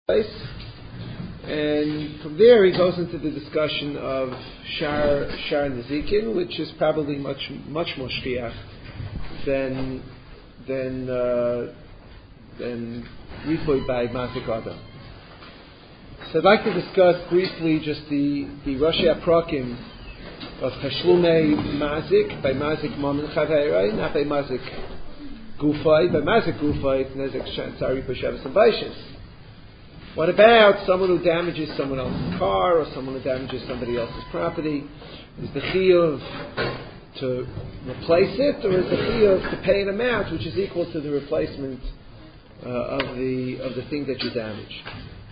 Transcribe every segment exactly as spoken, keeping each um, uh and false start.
And from there he goes into the discussion of Shar Shar Nezikin, which is probably much much more shkiach than than uh, than Rifui by Mazik Adam. So I'd like to discuss briefly just the the Rashi Aprakim of Chashlume Mazik by Mazik Mamen Chaverai, not by Mazik Gufay. By Mazik Gufay, it's Nezek Shantzari Pashavas and Baishas. What about someone who damages someone else's car or someone who damages somebody else's property? Is the chiyuv to replace it, or is the chiyuv to pay an amount which is equal to the replacement uh, of the of the thing that you damaged?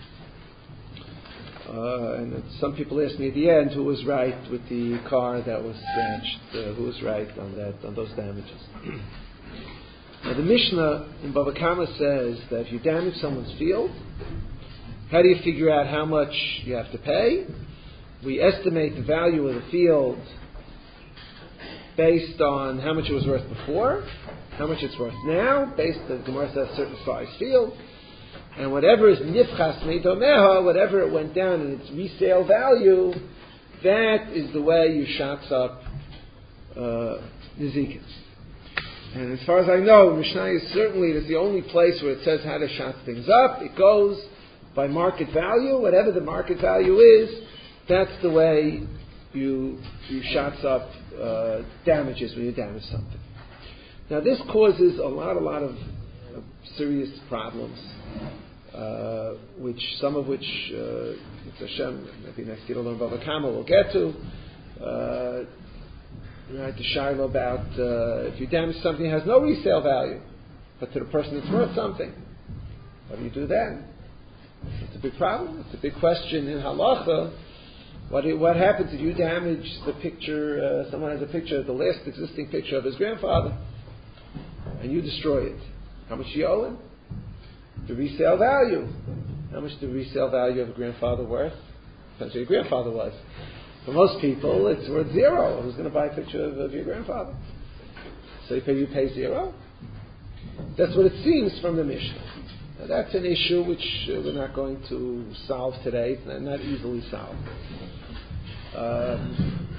Uh, and some people ask me at the end who was right with the car that was damaged, uh, who was right on that on those damages. Now the Mishnah in Bava Kama says that if you damage someone's field, how do you figure out how much you have to pay? We estimate the value of the field based on how much it was worth before, how much it's worth now, based on the Gemara says a certain size field, and whatever is nifchas meidomeha, whatever it went down in its resale value, that is the way you shats up uh, nezikin. And as far as I know, Mishnah is certainly is the only place where it says how to shot things up. It goes by market value, whatever the market value is, that's the way you you shots up uh, damages when you damage something. Now this causes a lot, a lot of uh, serious problems, uh, which some of which, uh, it's Hashem, maybe next year we'll learn Bava Kama, we'll get to. Uh, right, the Shiloh about uh, if you damage something that has no resale value, but to the person it's worth something, how do you do that? It's a big problem. It's a big question in halacha. What what happens if you damage the picture? Uh, someone has a picture, the last existing picture of his grandfather, and you destroy it. How much do you owe him? The resale value. How much the resale value of a grandfather worth? Depends who your grandfather was. For most people, it's worth zero. Who's going to buy a picture of, of your grandfather? So you pay you pay zero. That's what it seems from the Mishnah. Now, that's an issue which uh, we're not going to solve today. It's not, not easily solved. Um,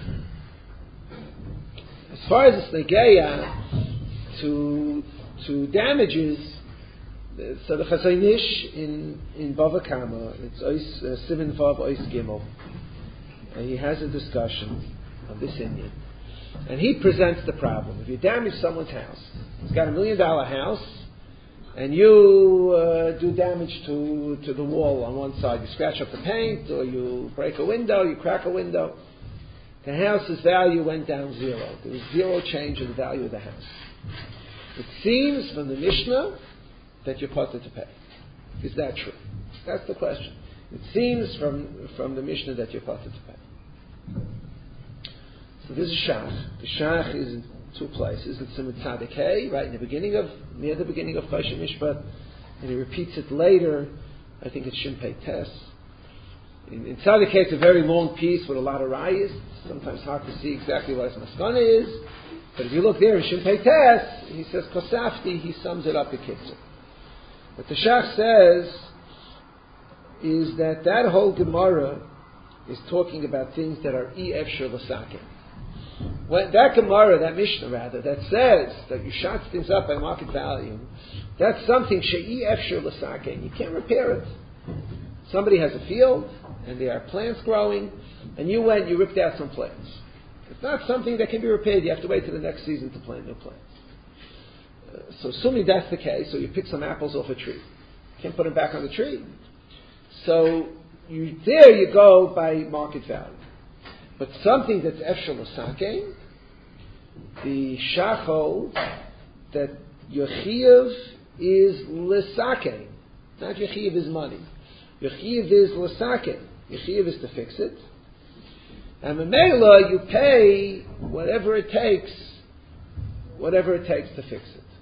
as far as it's negeya to to damages, so the Chazonish in in Bava Kama, it's Ois uh, Siman Vav Ois Gimel, and he has a discussion of this Indian, and he presents the problem. If you damage someone's house, he's got a million dollar house, and you uh, do damage to, to the wall on one side. You scratch up the paint, or you break a window, you crack a window. The house's value went down zero. There was zero change in the value of the house. It seems from the Mishnah that you're supposed to pay. Is that true? That's the question. It seems from, from the Mishnah that you're supposed to pay. So this is Shach. The Shach is in two places. It's in Tzadik Hey, right in the beginning of, near the beginning of Choshen Mishpat, and he repeats it later. I think it's Shin Pei Tes. In, in Tzadik Hey, it's a very long piece with a lot of rayas. Sometimes hard to see exactly what his maskana is. But if you look there in Shin Pei Tes, he says Kosafti, he sums it up in Kitzur. What the Shach says is that that whole Gemara is talking about things that are E Efshar L'Saken. When that Gemara, that Mishnah rather, that says that you shot things up by market value, that's something she'i efshar l'saken. You can't repair it. Somebody has a field, and there are plants growing, and you went, you ripped out some plants. It's not something that can be repaired. You have to wait till the next season to plant new plants. Uh, so assuming that's the case, so you pick some apples off a tree. You can't put them back on the tree. So you, there you go by market value. But something that's efshar l'saken, the Shach holds that your chiyuv is l'saken, not your chiyuv is money. Your chiyuv is l'saken. Your chiyuv is to fix it, and memela you pay whatever it takes, whatever it takes to fix it.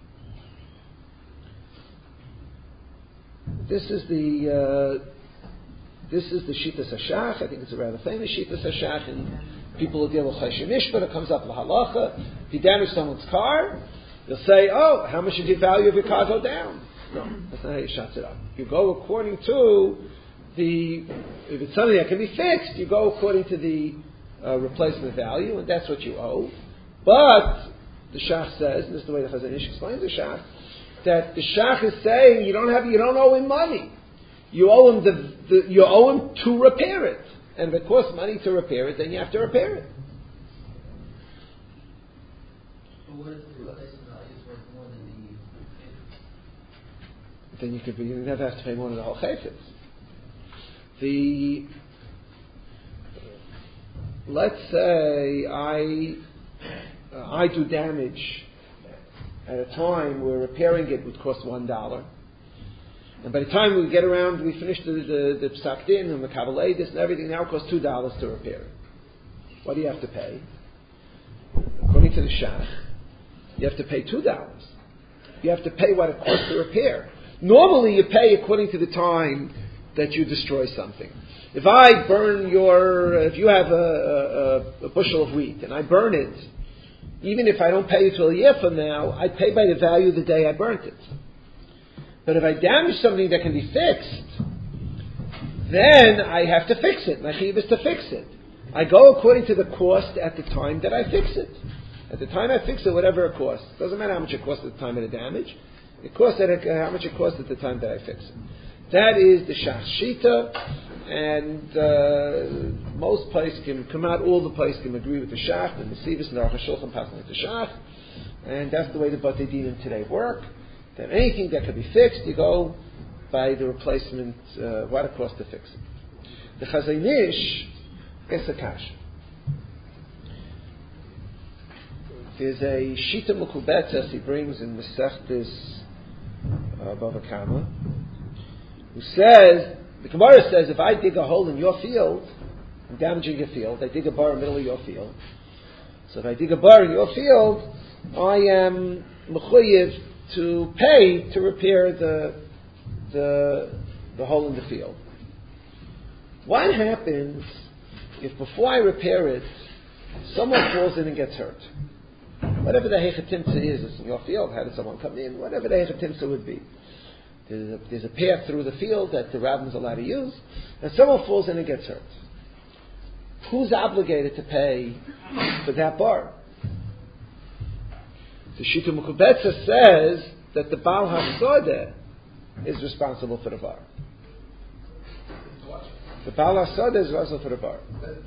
This is the. Uh, This is the Shitas Hashach. I think it's a rather famous Shitas Hashach, and people will deal with Choshen Mishpat. It comes up l'halacha. If you damage someone's car, you'll say, "Oh, how much did the value of your car go down?" No, that's not how you shatz it up. You go according to the, if it's something that can be fixed, you go according to the uh, replacement value, and that's what you owe. But the Shach says, and this is the way the Chazon Ish explains the Shach, that the Shach is saying you don't have, you don't owe him money. You owe him the, the you owe him to repair it, and if it costs money to repair it, then you have to repair it. But what if the replacement value is worth more than the? Then you could be, you never have to pay more than the whole chayfetz. The let's say I uh, I do damage at a time where repairing it would cost one dollar, and by the time we get around, we finish the the, the psak din and the kavaledis and everything, now it costs two dollars to repair it. What do you have to pay? According to the Shach, you have to pay two dollars. You have to pay what it costs to repair. Normally, you pay according to the time that you destroy something. If I burn your, if you have a, a, a bushel of wheat and I burn it, even if I don't pay you till a year from now, I pay by the value of the day I burnt it. But if I damage something that can be fixed, then I have to fix it. My chiyuv is to fix it. I go according to the cost at the time that I fix it. At the time I fix it, whatever it costs. Doesn't matter how much it costs at the time of the damage. It costs at a, how much it costs at the time that I fix it. That is the Shach Shita, and uh, most poskim come out, all the poskim agree with the Shach, and the Sivas and the Aruch HaShulchan pass with the Shach, and that's the way the Batei Dinim today work. That anything that can be fixed, you go by the replacement, uh, what it costs to fix it. The Chazon Ish is a kash. There's a Shita Mekubetzes he brings in Masechtas uh, Bava Kama, who says, the Gemara says, if I dig a hole in your field, I'm damaging your field, I dig a bar in the middle of your field. So if I dig a bar in your field, I am mechuyev to pay to repair the, the, the hole in the field. What happens if before I repair it, someone falls in and gets hurt? Whatever the hechatimtza is, it's in your field, how did someone come in? Whatever the hechatimtza would be. There's a, there's a path through the field that the rabbin's allowed to use, and someone falls in and gets hurt. Who's obligated to pay for that bar? The Shita Mekubetzes says that the Baal HaSodeh is responsible for the bar. The Baal HaSodeh is responsible for the bar.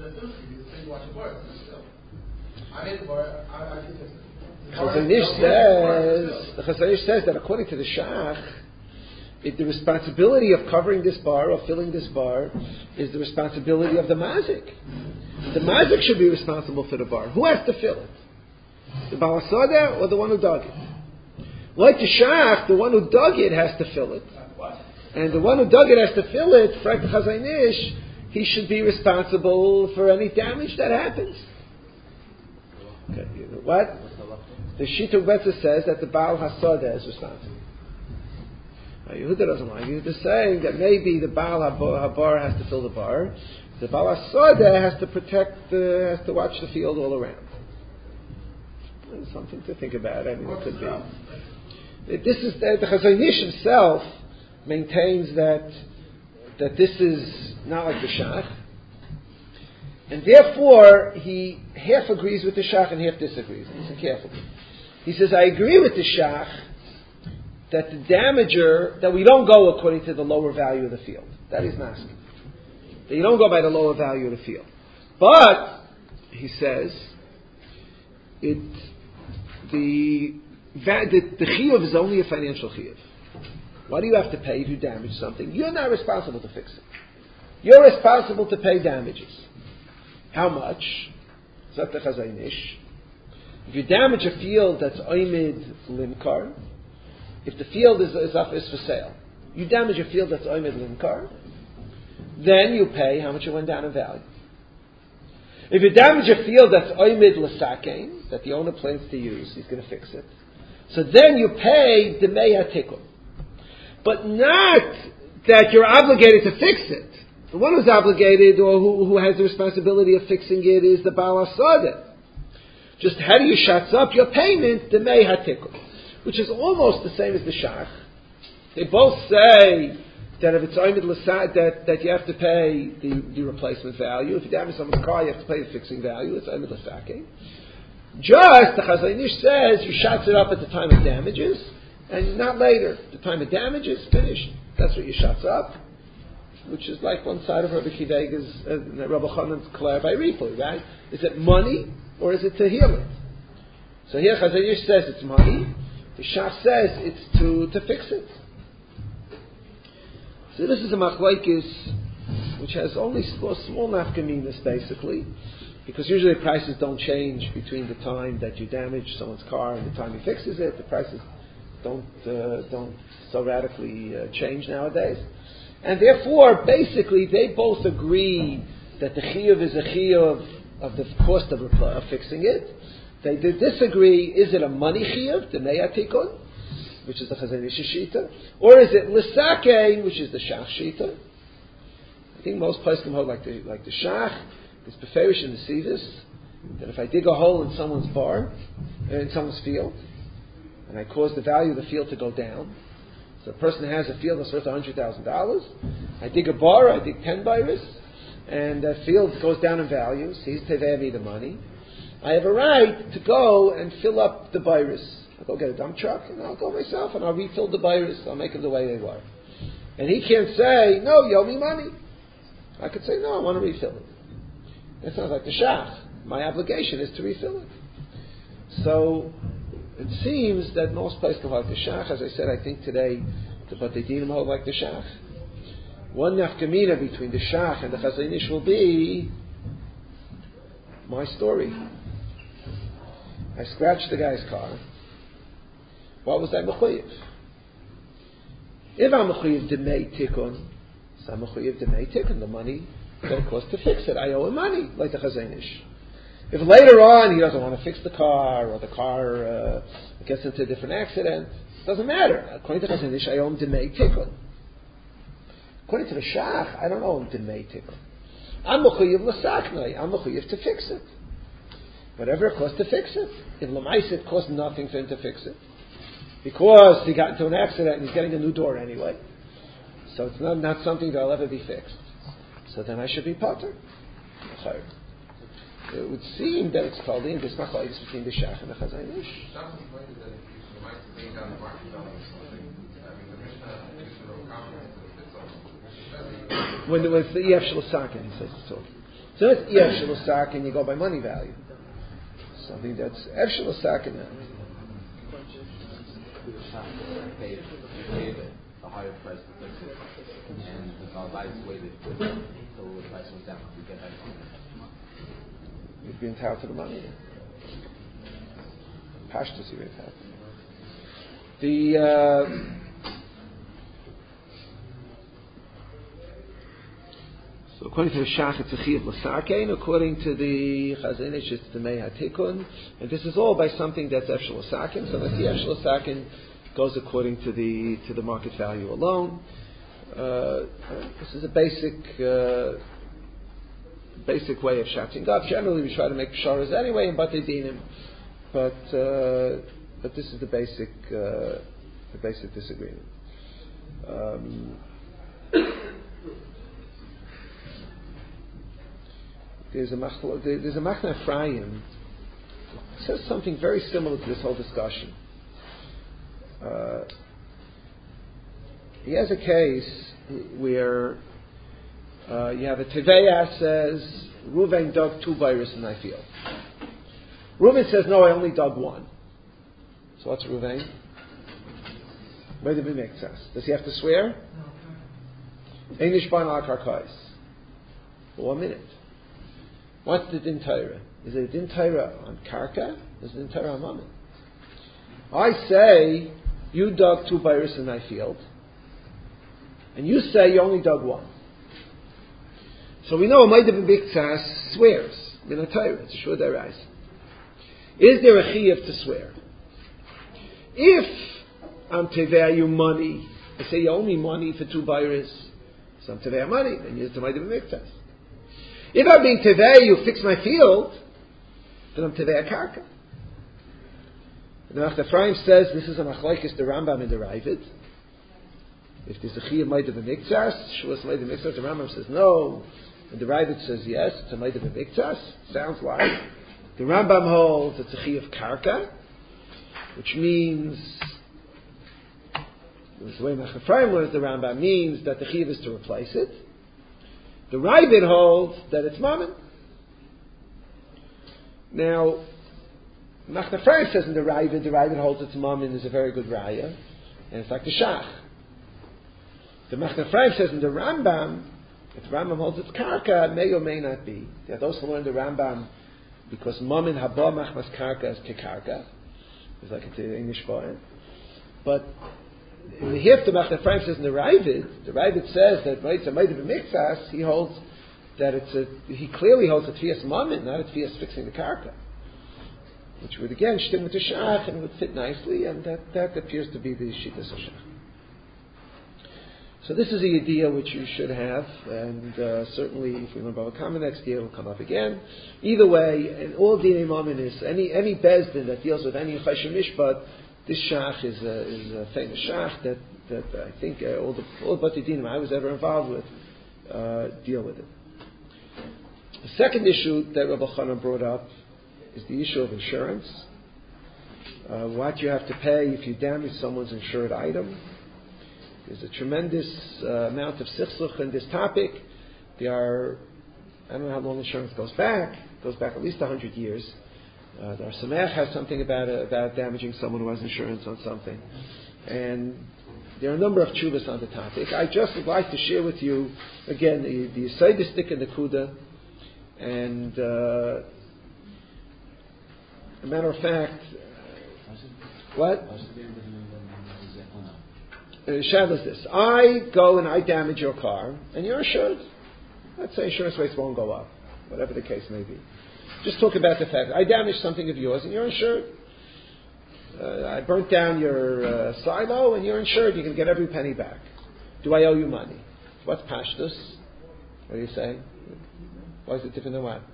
I hit the bar, I, I can fix it. Chazon Ish says, the Chazon Ish says that according to the Shach, It, the responsibility of covering this bar or filling this bar is the responsibility of the mazik. The mazik should be responsible for the bar. Who has to fill it? The Baal HaSodeh or the one who dug it? Like the Shach, the one who dug it has to fill it. And the one who dug it has to fill it, for the Chazon Ish, he should be responsible for any damage that happens. Okay. What? The Shita Mekubetzes says that the Baal HaSodeh is responsible. Yehuda doesn't like it. Yehuda is saying that maybe the Baal HaBar has to fill the bar. The Baal HaSodeh has to protect, uh, has to watch the field all around. There's something to think about. I mean, it could be. This is the, the Chazon Ish himself maintains that that this is not like the Shach, and therefore he half agrees with the Shach and half disagrees. Listen carefully. He says, "I agree with the Shach that the damager, that we don't go according to the lower value of the field. That is nasty. That you don't go by the lower value of the field. But," he says, it, the, the, the chiyuv is only a financial chiyuv. Why do you have to pay if you damage something? You're not responsible to fix it. You're responsible to pay damages. How much? Zot the Chazon Ish. If you damage a field that's oimid limkar, if the field is, is up is for sale, you damage a field that's oimid limkar, then you pay how much it went down in value. If you damage a field that's oimid l'sakein, that the owner plans to use, he's going to fix it. So then you pay demei hatikun, but not that you're obligated to fix it. The one who's obligated or who, who has the responsibility of fixing it is the Baal HaSodeh. Just how do you shatz up your payment demei hatikun, which is almost the same as the Shach. They both say that if it's oimid l'sake, that, that you have to pay the, the replacement value. If you damage someone's car, you have to pay the fixing value. It's oimid l'sake. Just, the Chazon Ish says, you shots it up at the time of damages, and not later. The time of damages, finished. That's what you shots up. Which is like one side of Rabbi Kivega's, uh, Rabbi Chanan's Klar by Ripui, right? Is it money, or is it to heal it? So here Chazon Ish says it's money. The Shach says it's to, to fix it. So this is a machlokes which has only small, small nafkaminas basically, because usually prices don't change between the time that you damage someone's car and the time he fixes it. The prices don't uh, don't so radically uh, change nowadays, and therefore basically they both agree that the chiyuv is a chiyuv of the cost of, of fixing it. They did disagree: is it a money chiyuv, the meyatikon, which is the Chazon Ish shita, or is it l'sake, which is the shach shita? I think most places come hold like the like the shach. It's beferish in the Sivus that if I dig a hole in someone's barn, in someone's field, and I cause the value of the field to go down, so a person has a field that's worth one hundred thousand dollars, I dig a bar, I dig ten byres, and that field goes down in value, so he's tevei me the money. I have a right to go and fill up the byres. I'll go get a dump truck, and I'll go myself, and I'll refill the byres, I'll make them the way they were. And he can't say, no, you owe me money. I could say, no, I want to refill it. It sounds like the shach. My obligation is to refill it. So it seems that most places hold like the shach. As I said, I think today the Batei Dinim hold like the shach. One nafkamina between the shach and the Chazon Ish will be my story. I scratched the guy's car. What was I mechuyev? If I'm mechuyev demei tikun, so I'm mechuyev demei tikun, the money that it costs to fix it. I owe him money, like the Chazon Ish. If later on he doesn't want to fix the car, or the car uh, gets into a different accident, it doesn't matter. According to Chazon Ish, I owe him demei tikun. According to the shach, I don't owe him demei tikun. I'm mechuyev l'saknai. I'm mechuyev to fix it. Whatever it costs to fix it. If l'mais it costs nothing for him to fix it, because he got into an accident and he's getting a new door anyway, so it's not, not something that'll ever be fixed. So then I should be potter. It would seem that it's called in this machlokes between the shach and the Chazon Ish. When it was the E F Shlosakin, he says it's all. So it's E F Shlosakin, you go by money value. Something that's E F Shlosakin now. A higher price to fix it, and the Galvais waited until the price went down to get that money. You'd be entitled to the money. Pashtus, you're entitled. The uh, so according to the Shach, it's a Chiyuv L'Sarkein. According to the Chazon Ish, it's the Mei HaTikun, and this is all by something that's Efshel L'Sarkein. So that's the Efshel L'Sarkein goes according to the to the market value alone. Uh, this is a basic uh, basic way of shouting up. Generally, we try to make psharas anyway in Batei Dinim, but uh, but this is the basic uh, the basic disagreement. Um, there's a machlo, there's a Machna Ephraim says something very similar to this whole discussion. Uh, he has a case where uh, you have a Teveya says Reuven dug two byres in my field. Reuven says no, I only dug one. So what's Reuven? Where did it make sense? Does he have to swear? Einish ban al karkais. For one minute. What's the din Torah? Is it a din Torah on karka? Is it a din Torah on mammon? I say you dug two byres in my field, and you say you only dug one. So we know Maida ben Biktsas swears. Min Torah, it's a shur deraisa. Is there a chiyuv to swear? If I'm tevei you money, I say you owe me money for two byres, so I'm tevei money, then use the Maida ben Biktsas. If I'm being tevei you fix my field, then I'm tevei karka. The Machna Ephraim says this is a machlokes the Rambam in the Ravid. if there's a chiyuv ma'ida b'miktsas, shvuas ma'ida b'miktsas, the Rambam says no, and the Ravid says yes, it's a ma'ida b'miktsas. Sounds like the Rambam holds it's a chiyuv karka, which means, the way Mechta Ephraim learns the Rambam, means that the chiyuv is to replace it. The Ravid holds that it's mammon. Now, Mechta Ephraim says in the Ravid, the Ravid holds it's mammon is a very good raya, and it's like the shach. The Mechta Ephraim says in the Rambam, if the Rambam holds its karka, it may or may not be. There are those who learn the Rambam because mammon haba machmas karka is kekarka. It's like it's in English poem. But in the Hif, the Mechta Ephraim says in the Ravid, the Ravid says that it's a ma'ida b'miktsas, he holds that it's a, he clearly holds a tfias mammon, not a tfias fixing the karka. Which would again shtim with the shach and would fit nicely, and that, that appears to be the shittas of shach. So this is the idea which you should have, and uh, certainly if we learn Bava Kama next year, it will come up again. Either way, in all dinei mammon is any any bezdin that deals with any chayshim mishpat, this shach is a, is a famous shach that, that I think uh, all the all the Bati Dinim I was ever involved with uh, deal with it. The second issue that Rabbi Chanan brought up is the issue of insurance. Uh, what you have to pay if you damage someone's insured item. There's a tremendous uh, amount of sichsuch in this topic. There are, I don't know how long insurance goes back. It goes back at least one hundred years. Uh, the Ar Sameach has something about uh, about damaging someone who has insurance on something. And there are a number of tshuvas on the topic. I just would like to share with you, again, the, the Yisayistic and the Kuda. And uh, a matter of fact, what? Uh, Shadow is this. I go and I damage your car, and you're insured. Let's say insurance rates won't go up, whatever the case may be. Just talk about the fact I damaged something of yours, and you're insured. Uh, I burnt down your uh, silo, and you're insured. You can get every penny back. Do I owe you money? What's pashtus? What are you saying? Why is it different than what?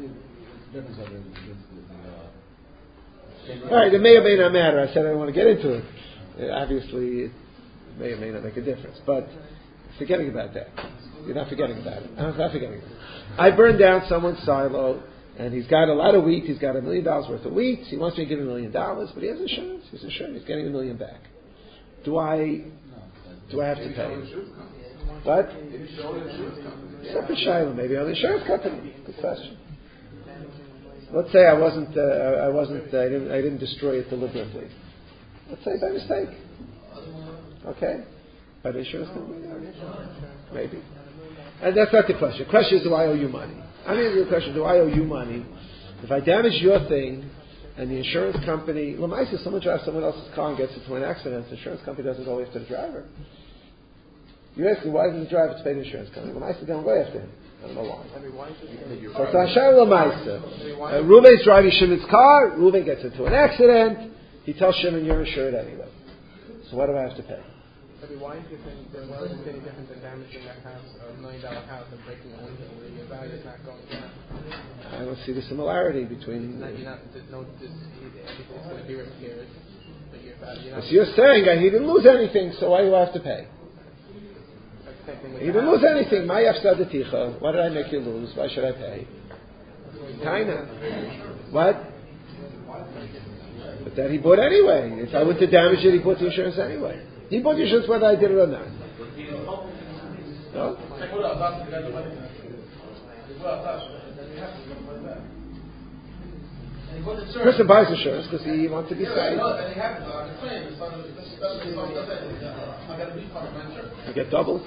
All right, it may or may not matter. I said I don't want to get into it. Uh, obviously, it may or may not make a difference. But forgetting about that. You're not forgetting about it. I'm not forgetting about it. I burned down someone's silo, and he's got a lot of wheat. He's got a million dollars worth of wheat. He wants me to give him a million dollars, but he has insurance. He's insured. He's getting a million back. Do I? Do I have to pay? What? Separate shiloh, maybe on the insurance company. Good question. Let's say I wasn't. Uh, I wasn't. I didn't. I didn't destroy it deliberately. Let's say by mistake. Okay. By the insurance company. Maybe. And that's not the question. The question is, do I owe you money? I mean, the question: do I owe you money if I damage your thing and the insurance company? Lamaisa, someone drives someone else's car and gets into an accident. The insurance company doesn't go after the driver. You ask me, why doesn't the driver pay the insurance company? Lamaisa, they don't go after him. I don't know why. So it's Hashem Lamaisa. Reuven's driving Shimon's car. Reuven gets into an accident. He tells Shimon, "You're insured anyway." So what do I have to pay? Why is different? Then why is it any different than damaging that house, a million dollar house, and breaking a window where your value is not going down? I don't see the similarity between. Not, you're not, there's no, there's, everything's going to be repaired. But your value, you're so you're saying I, he didn't lose anything, so why do I have to pay? He didn't lose anything. My afsadaticha. Why did I make you lose? Why should I pay? Kinda. What? But that he bought anyway. If I went to damage it, he bought the insurance anyway. He bought the insurance whether I did it or not. No? Person buys insurance because he wants to be safe. You get double.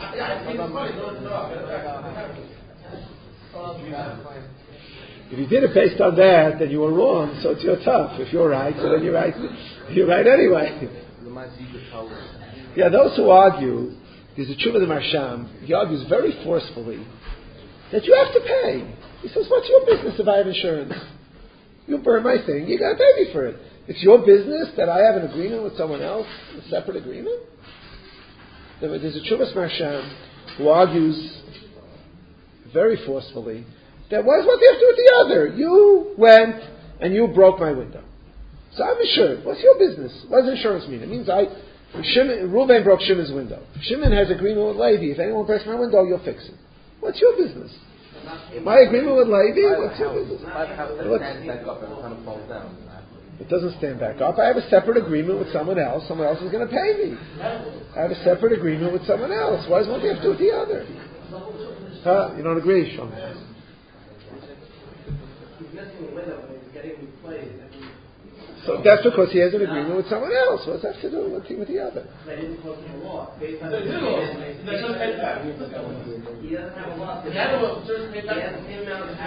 If you did it based on that, then you were wrong. So it's your tough. If you're right, so then you're right. You're right anyway. Yeah, those who argue, there's a Tshuva the Marsham. He argues very forcefully that you have to pay. He says, "What's your business if I have insurance? You burn my thing, you got to pay me for it. It's your business that I have an agreement with someone else, a separate agreement." There's a Tshuva Marsham who argues very forcefully that what does one have to do with the other? You went and you broke my window. So I'm insured. What's your business? What does insurance mean? It means I, Shimon, Reuven broke Shimon's window. Shimon has agreement with Levi. If anyone breaks my window, you'll fix it. What's your business? My agreement with Levi? What's your business? It doesn't stand back up. I have a separate agreement with someone else. Someone else is going to pay me. I have a separate agreement with someone else. Why does one have to do with the other? Huh? You don't agree, Sean? So that's because he has an agreement with someone else. What does that have to do with one thing with the other? They didn't close the law. Based on the He doesn't have a law. The other just paid back the same amount of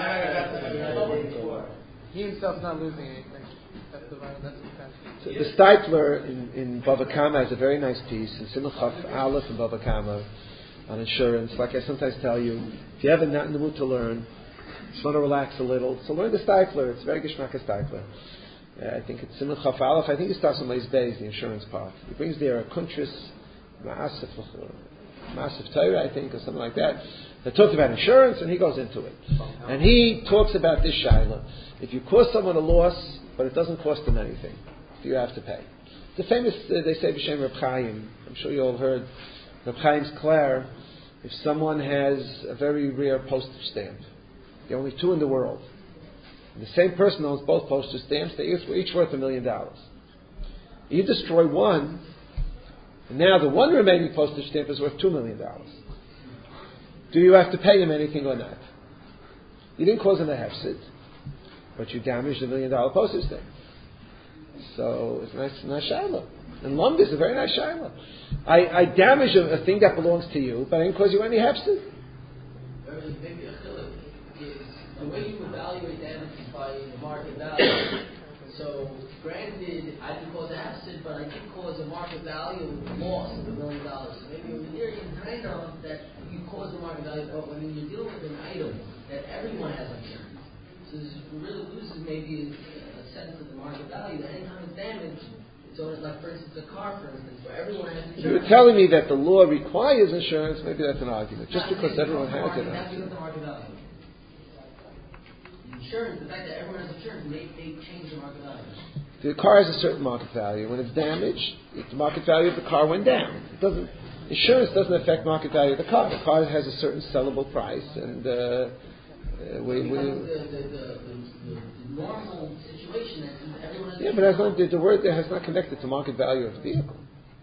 tax. He himself's not losing anything. That's the that's the so the Steipler in, in Bava Kama has a very nice piece in Simon Chaf Aleph in Bava Kama on insurance. Like I sometimes tell you, if you haven't not in the mood to learn, just want to relax a little, so learn the Steipler. It's very Geschmack Steipler. Uh, I think it's Simon Chaf Aleph. I think he starts on Leis Beis, the insurance part. He brings there a Kuntris Ma'asif Ma'asif Torah, I think, or something like that. That talks about insurance, and he goes into it. And he talks about this shaila. If you cause someone a loss, but it doesn't cost them anything, do you have to pay? The famous, uh, they say, B'Shem Reb Chaim. I'm sure you all heard Reb Chaim's Clare. If someone has a very rare postage stamp, the only two in the world, and the same person owns both postage stamps, they each, each worth a million dollars. You destroy one, and now the one remaining postage stamp is worth two million dollars. Do you have to pay him anything or not? You didn't cause him a hefsid, but you damaged a million dollar postage stamp. So it's a nice, nice shaila. And lump is a very nice shaila. I, I damage a, a thing that belongs to you, but I didn't cause you any hefsid. Maybe a chiluk is the way you evaluate damage is by the market value. So, granted, I didn't cause a hefsid, but I did cause a market value loss of a million dollars. So maybe over there you can kind of that you cause the market value, but when you're dealing with an item that everyone has insurance, so this really loses maybe a, a sense of the market value. That anytime it's damaged, it's only like, for instance, a car, for instance, where everyone has insurance. You're telling me that the law requires insurance, maybe that's an argument. Just because everyone has it. That's because the market value. Insurance, the fact that everyone has insurance, they, they change the market value. The car has a certain market value. When it's damaged, the market value of the car went down. It doesn't. Insurance doesn't affect market value of the car. The car has a certain sellable price, and uh, uh, we. we the, the, the, the, the normal situation that everyone has. Yeah, but that's not, the, the word there has not connected to market value of the vehicle.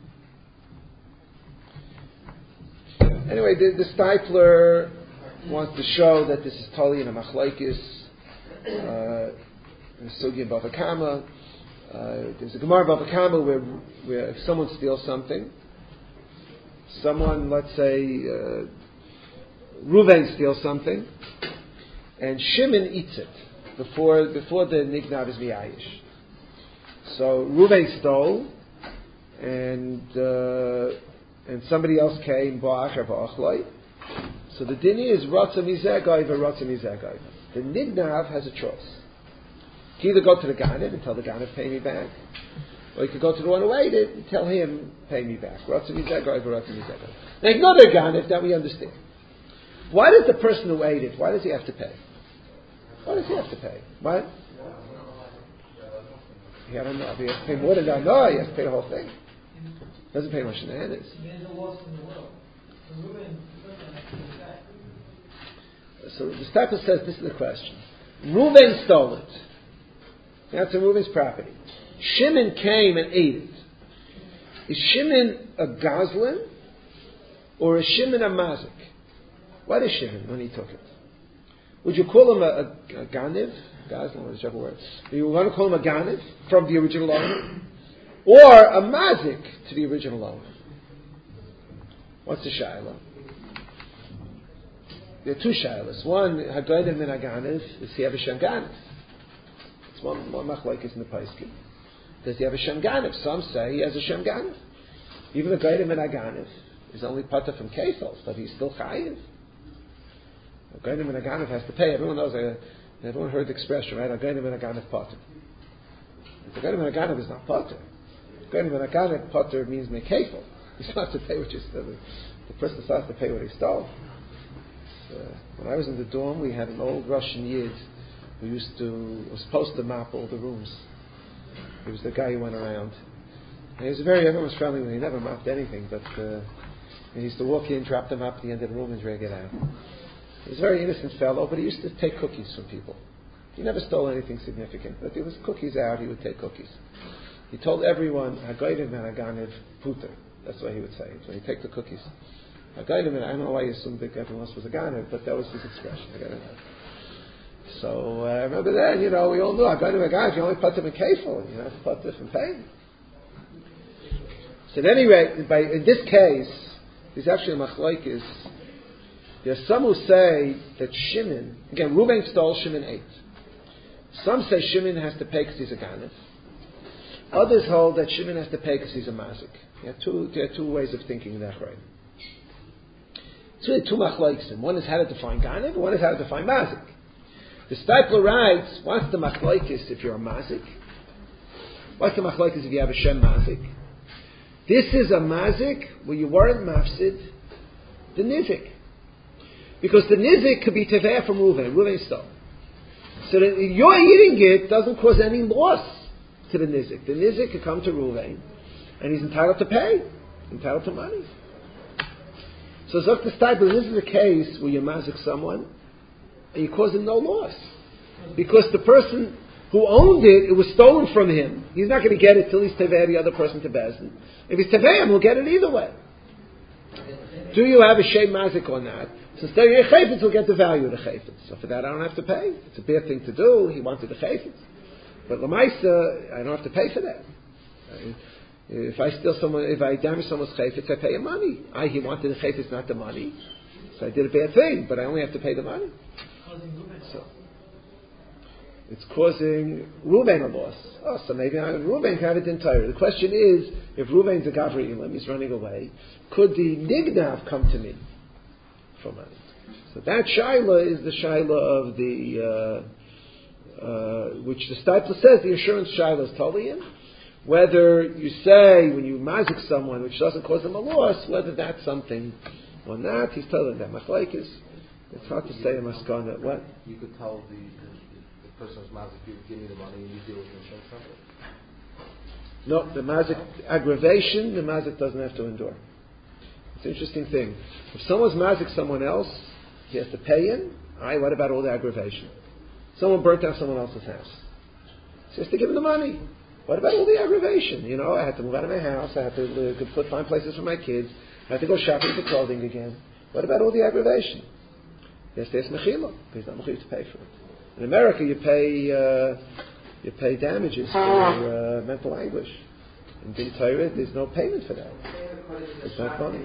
Anyway, the, the Steipler wants to show that this is totally in a machlekes. Uh, Sugi in Bava Kama. Uh, there's a Gemara Bava Kama where, where if someone steals something, someone, let's say, uh, Reuven steals something, and Shimon eats it before before the Nignav is Miyayish. So Reuven stole, and uh, and somebody else came, Ba'acher Ba'achloi. So the din is Ratza Mizegai v'Ratza Mizegai. The Nignav has a choice. You can either go to the Ganev and tell the Ganev, pay me back, or you could go to the one who ate it and tell him, pay me back. Now, ignore the Ganev, that we understand. Why does the person who ate it, why does he have to pay? Why does he have to pay? What? He, I don't know. If he has to pay more than that, no, he has to pay the whole thing. He doesn't pay much in the Annis. So the Steipler says this is the question. Reuven stole it. That's a Reuven's property. Shimon came and ate it. Is Shimon a Goslin or is Shimon a Mazik? What is Shimon when he took it? Would you call him a, a, a Ganiv? Goslin, whichever word. Do you want to call him a Ganiv from the original owner? Or a Mazik to the original owner? What's the Shaila? There are two Shailas. One, Hagoyim min Aganiv, does he have a Shem Ganiv? It's one, one machlokes in the Paiskim. Does he have a Shem Ganiv? Some say he has a Shem Ganiv. Even a Hagoyim min Aganiv is only pata from Kefels, but he's still Chayiv. Hagoyim min Aganiv has to pay. Everyone knows, uh, everyone heard the expression, right? Hagoyim min Aganiv pata. Hagoyim min Aganiv is not pata. Hagoyim min Aganiv pata means mekefel. He's not to pay what you stole. The person still has to pay what he stole. Uh, when I was in the dorm, we had an old Russian Yid who used to was supposed to mop all the rooms. He was the guy who went around, And he was very, everyone was friendly with him. He never mopped anything, but uh, he used to walk in, drop them up at the end of the room, and drag it out. He was a very innocent fellow, but he used to take cookies from people. He never stole anything significant, but if there was cookies out, he would take cookies. He told everyone, Hagaidim and Haganiv Puter. That's what he would say. So he'd take the cookies. Hagaidim and I don't know why he assumed that everyone else was a Ganiv, but that was his expression. So uh, I remember then, you know, we all knew Hagaidim and Haganiv, you only put them in Kefil, you know, put them in pain. So at any rate, by, in this case, there's actually a machlokes. There's some who say that Shimon, again, Reuven stole, Shimon ate. Some say Shimon has to pay because he's a Ganiv. Others hold that Shimon has to pay because he's a mazik. There are two, there are two ways of thinking that way. It's really two machlokes. One is how to define Ganiv, and one is how to define mazik. The Stipler writes, what's the machlokes if you're a mazik? What's the machlokes if you have a Shem mazik? This is a mazik where you weren't mafsid the nizik. Because the nizik could be teveh from Reuven. Reuven stole. So that you're eating it doesn't cause any loss to the nizik. The nizik could come to Reuven, and he's entitled to pay, entitled to money. So Zok the Stipler, this is a case where you mazik someone, and you cause him no loss. Because the person who owned it, it was stolen from him. He's not going to get it till he's teveh the other person to Bezdin. If he's teveh him, he'll get it either way. Do you have a shem mazik or not? So instead of your chayfetz, he'll get the value of the chayfetz. So for that, I don't have to pay. It's a bad thing to do. He wanted the chayfetz. But Lamaisa, I don't have to pay for that. If I steal someone, if I damage someone's chayfetz, I pay him money. I, he wanted the chayfetz, not the money. So I did a bad thing, but I only have to pay the money. So it's causing Reuven a loss. Oh, so maybe Reuven can have it entire. The question is, if Reuven's a Gavri Elam, he's running away, could the Nignav come to me for money? So that Shaila is the Shaila of the, uh, uh, which the Stipler says the insurance Shaila is totally in. Whether you say, when you mazik someone, which doesn't cause them a loss, whether that's something or not, he's telling that machlokes. It's hard to say a maskana. What? You could tell the, the, the person's mazik, you give me the money and you deal with the insurance company? No, the mazik, aggravation, the mazik doesn't have to endure. It's an interesting thing. If someone's mazik someone else, he has to pay him. Alright, what about all the aggravation? Someone burnt down someone else's house. So he has to give him the money. What about all the aggravation? You know, I had to move out of my house, I had to uh, put find places for my kids, I had to go shopping for clothing again. What about all the aggravation? Yes, there's mechila. He's not mechiv to pay for it. In America, you pay uh, you pay damages for uh, mental anguish. In Din Torah, there's no payment for that. It's not money.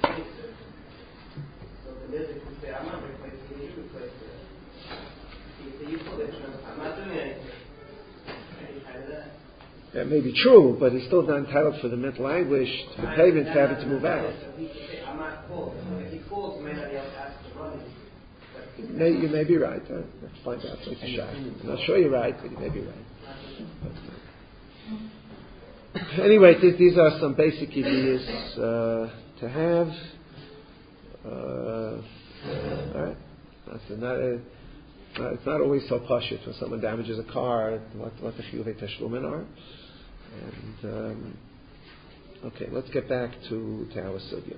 That may be true, but he's still not entitled for the mental anguish, to the payment, to having to move out. May, you may be right. Uh, let's find out. Let's shot. I'm not sure you're right, but you may be right. But, uh, anyway, th- these are some basic ideas uh, to have. Uh, all right. That's not a, uh, it's not always so pashut when someone damages a car. What, what the chiyuvei teshlumin are. And um, okay, let's get back to, to our sugya.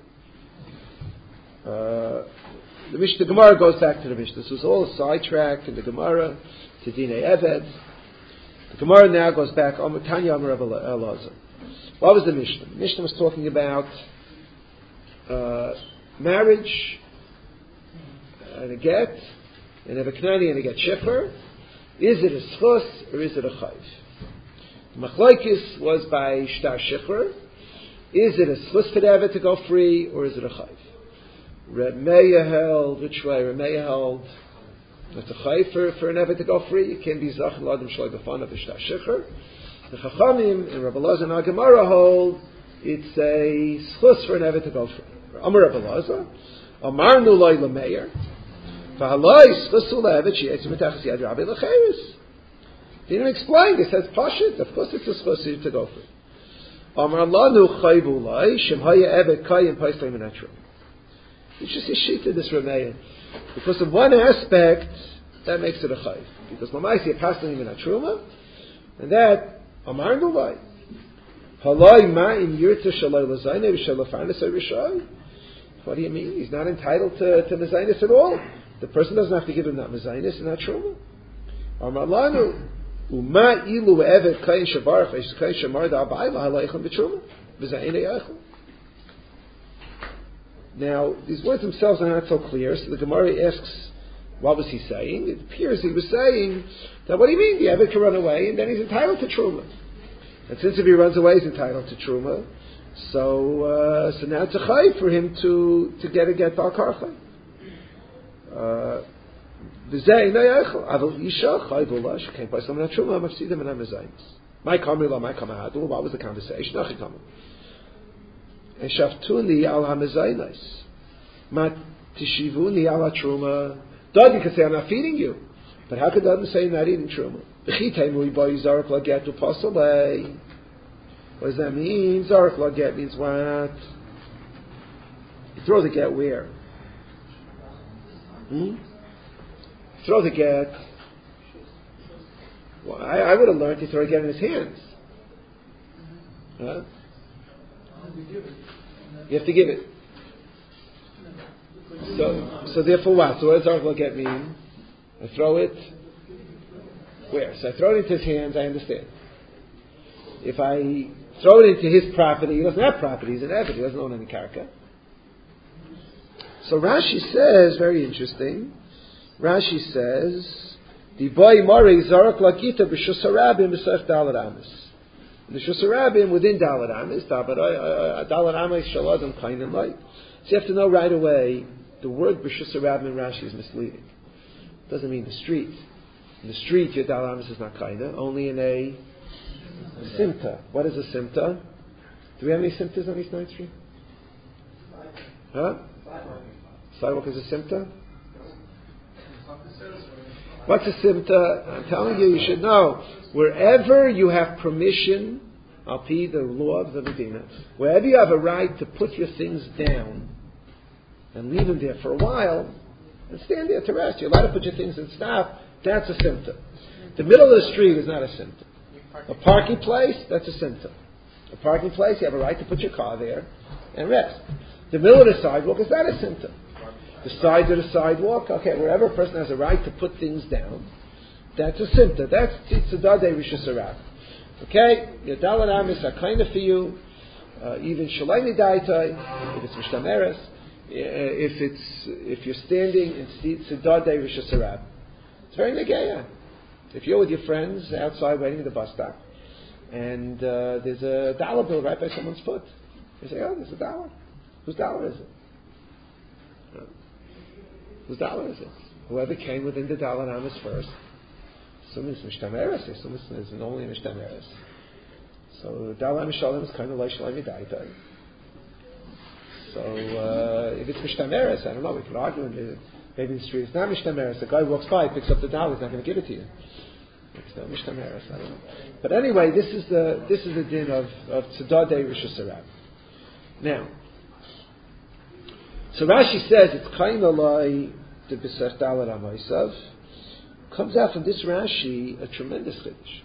Uh, the Mishnah, the Gemara goes back to the Mishnah. This was all a sidetrack in the Gemara to Dinei Eved. The Gemara now goes back. Tanya Amar Rav Elazar. What was the Mishnah? The Mishnah was talking about uh, marriage and a get, and a knani and a get shefer. Is it a schus or is it a chayv? The machlokes was by shtar shefer. Is it a schus for the Eved to go free or is it a chayv? Reb Meir held, which way? Reb Meir held that's a chayv for, for an Eved to go free. It can be zach l'adam shloi b'fan of the shtar shefer. The Chachamim and Rabbi Elazar and Gemara hold it's a schus for an Eved to go free. Amar Rabbi Elazar, Amarnu loy l'Meir, v'haloi schusu le'Eved she'etz mitachas yad Rabbi l'cheres. They didn't explain. They said pashut. Of course, it's a schus to go free. Amar lanu chayvu loy shem haya Eved kayim paisleim minatrum. It's just a sheet of this Rameya. Because of one aspect, that makes it a chayv. Because Mamaisi a pasling in a truma, and that Amar Nulai. Haloi ma'im yirta shaloi l'zaynei v'shalofarnes ha'rishon. What do you mean? He's not entitled to, to mezainis at all. The person doesn't have to give him that mezainis and that truma. Amalanu uma ilu evet kain shabarach es kain shamar da ba'ila halaycham b'truma v'zaynei yachal. Now, these words themselves are not so clear, so the Gemara asks, what was he saying? It appears he was saying that, what do you mean? The Eved can run away and then he's entitled to Truma. And since if he runs away, he's entitled to Truma. So, uh, so now it's a chai for him to, to get a get Bal Karcha. V'zei no yachal. Aval isha chai v'ula shekei by someone at Truma mafsidim and amazayim. My kamila, my kamahadu. What was the conversation? Nachi kamil. Eshaftuni al hamazaynis. Mat tishivuni al truma. Dog, you can say I'm not feeding you, but how could doesn't say I'm not eating truma? What does that mean? Zarek laget means what? You throw the get where? Hmm? Throw the get. Well, I, I would have learned to throw the get in his hands. Huh? You have to give it. So, so therefore what? So what does Zarek laget mean? I throw it where? So I throw it into his hands, I understand. If I throw it into his property, he doesn't have property, he's an Eved, he doesn't own any karka. So Rashi says, very interesting, Rashi says, the boy Mori Zarek Lagita b'Shus Harabim b'Sef Dalet Amis. The Shus Harabim within Dalet Amis, Dalet Amis Shaladam kind of light. So you have to know right away, the word b'Shus Harabim in Rashi is misleading. It doesn't mean the street. In the street, your Dalet Amis is not kinda, only in a simta. What is a simta? Do we have any simtas on East Ninth Street? Huh? Sidewalk is a simta? What's a simta? I'm telling you, you should know. Wherever you have permission, al pi the law of the Medina, wherever you have a right to put your things down and leave them there for a while and stand there to rest. You're allowed to put your things and stop. That's a simta. The middle of the street is not a simta. A parking place, that's a simta. A parking place, you have a right to put your car there and rest. The middle of the sidewalk is not a simta. The sides of the sidewalk, okay, wherever a person has a right to put things down, that's a simta. That's tzadadei rishus harab. Okay, your dalet amis are kind of for you. Uh, even shalayni daitai, if it's mishtameres, if it's if you're standing in tzadadei rishus harab, it's very negeya. If you're with your friends outside waiting at the bus stop, and uh, there's a dollar bill right by someone's foot, you say, "Oh, there's a dollar. Whose dollar is it? Uh, whose dollar is it? Whoever came within the dollar amis first. Some is mishtameres. Some is only mishtameres. So dollar amis shalom is kind of like shalom midaitai. So uh, if it's mishtameres, I don't know. We could argue in the, maybe in the street it's not mishtameres. The guy walks by, picks up the dollar, he's not going to give it to you. It's not mishtameres. I don't know. But anyway, this is the this is the din of of tzadadei rishus harab. Now, so Rashi says it's kind of like the b'sef dalet amaisav. Comes out from this Rashi a tremendous chiddush.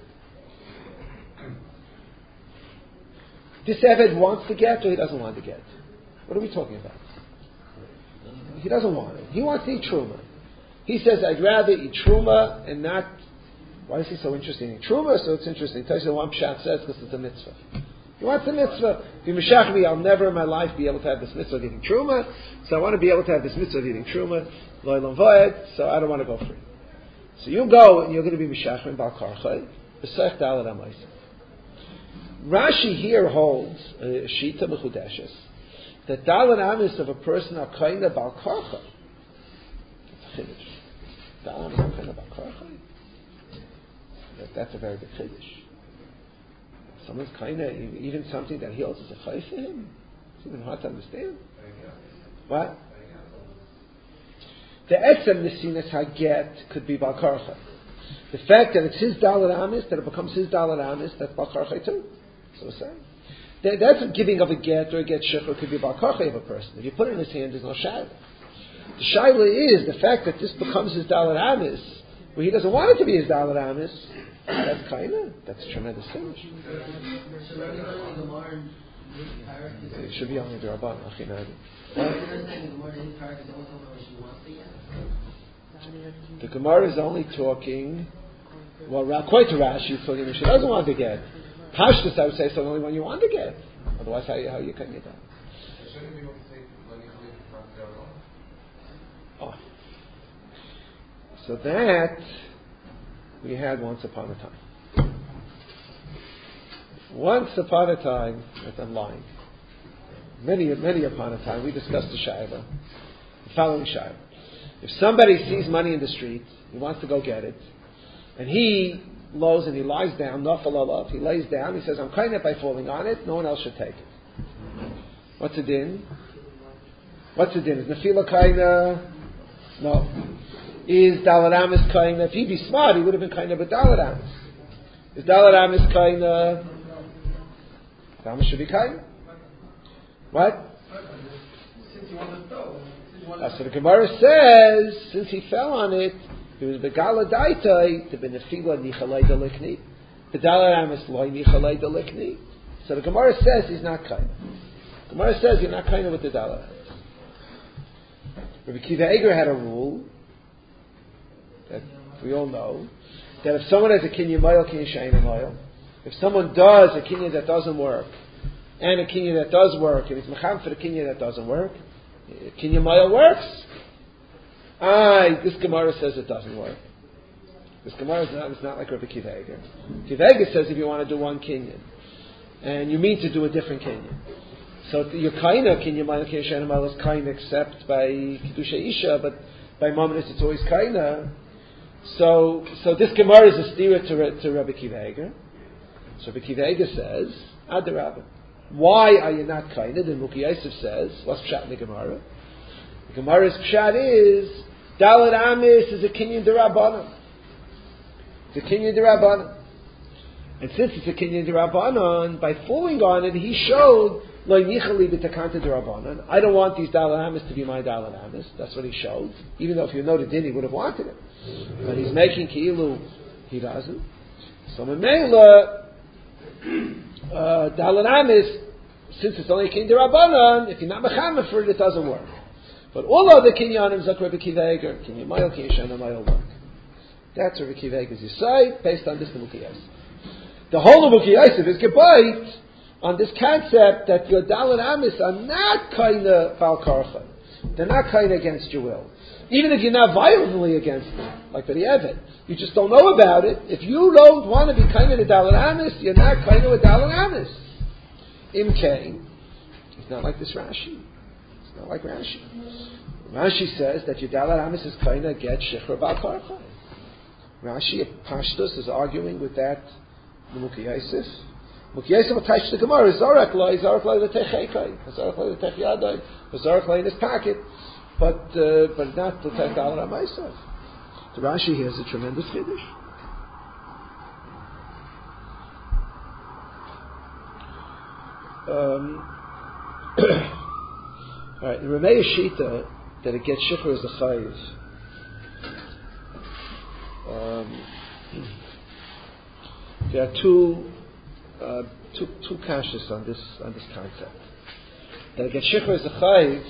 This Eved wants to get or he doesn't want to get? What are we talking about? He doesn't want it. He wants to eat truma. He says, I'd rather eat truma and not... Why is he so interested in eating truma? So it's interesting. He tells you one pshat says because it's a mitzvah. He wants a mitzvah. If you meshach me, I'll never in my life be able to have this mitzvah of eating truma. So I want to be able to have this mitzvah of eating truma. Lo elam vayed. So I don't want to go free. So you go and you're going to be meshach and bal karcha. B'sech dalet amayis. Rashi here holds a shita mechudeshes that dalet amis of a person are kind of bal karcha. That's a chiddush. Dalet amis are kind of bal karcha. That's a very big chiddush. Someone's kind of, even something that he holds is a chay for him. It's even hard to understand. What? The etzem nesinas haget could be bal karcha. The fact that it's his dalet amis, that it becomes his dalet amis, that's bal karcha too. So we're saying. That, that's a giving of a get or a get shechur could be bal karcha of a person. If you put it in his hand, there's no shaila. The shaila is the fact that this becomes his dalet amis, where he doesn't want it to be his dalet amis. That's kind of, that's a tremendous thing. So Rabbi Yochanan Gemara in this parak is. It should be only the Rabban, Achinadi. The Gemara is only talking, well, quite to Rashi, it's talking she doesn't want to get. Pashtus, I would say, it's only one you want to get. Otherwise, how you, how you can get that? Shouldn't we want to take money from the Oh. So that we had once upon a time. Once upon a time, I'm lying. Many, many upon a time, we discussed the Shaila, the following Shaila. If somebody sees money in the street, he wants to go get it, and he lows and he lies down, nafal alav, he lays down, he says, I'm kind of by falling on it, no one else should take it. What's the din? What's the din? Is nefila kaina? No. Is dalaramis kaina? If he'd be smart, he would have been kind of a dalaramis. Is dalaramis kaina? Dalaramis should be kaina. What? Since you want to throw. Uh, so the Gemara says, since he fell on it, he was begala daitai to be nefila nichalei delikni. Bedalaramis loy nichalei delikni. So the Gemara says he's not kaina. The Gemara says you're not kaina with the dalaramis. Rabbi Kiva Eger had a rule that we all know that if someone has a kinyan mayil, kinyan shayna mayil, if someone does a kinyan that doesn't work and a kinyan that does work, and it's mecham for the kinyan that doesn't work, kinyan mayil works. Aye, this Gemara says it doesn't work. This Gemara is not, it's not like Rabbi Kiva Eger. Kiva Eger says if you want to do one kinyan and you mean to do a different kinyan, so your kaina kinyan mayil kinyan shayna mayil is kaina except by kedusha isha, but by mamonis it's always kaina. So, so this Gemara is a stira to, to Rabbi Kiva Eger. So Rabbi Kiva Eger says, Adarabah. Why are you not kaina? Then Muki Yosef says, what's pshat in the Gemara? The Gemara's pshat is Dalet Amis is a kinyan derabanan. It's a kinyan derabanan. And since it's a kinyan derabanan, by falling on it, he showed Lo yichali b'takanta derabanan. I don't want these Dalet Amis to be my Dalet Amis. That's what he showed. Even though if you know the din, he would have wanted it. But he's making ki'ilu, he doesn't. So Memela, uh, Dalet Amis, since it's only a kinyan derabanan, if you're not mechama for it, it doesn't work. But all other kinyanim, Zak Rabbi Kiva Eger, kinyan mayil, kinyan shayna mayil work. That's Rabbi Kiva Eger's Yisai, based on this Muki Yosef. The whole of Muki Yosef is gebait on this concept that your Dalet Amis are not kinda bal karcha. They're not kinda against your will. Even if you're not violently against them, like the Evet, you just don't know about it. If you don't want to be kinda the Dalet Amis, you're not kinda with Dalet Amis. Im Kain, it's not like this Rashi. It's not like Rashi. Rashi says that your Dalet Amis is kinda get Shechra Bal Karcha. Rashi at Pashtus is arguing with that Muki Yosef. Muki Yosef will touch the Gemara. Zorak Lai, Zorak Lai the Techeikai, Zorak Lai the Techyadai, Zorak Lai in his pocket, but uh, but not the Tech Dalet Amaisov. So Rashi here is a tremendous chiddush. Um, all right, the Ramei Shita that it gets shikhr as a chayiv. Um, there are two, uh, two, two kashas on this on this concept. That it gets shikhr as a chayiv.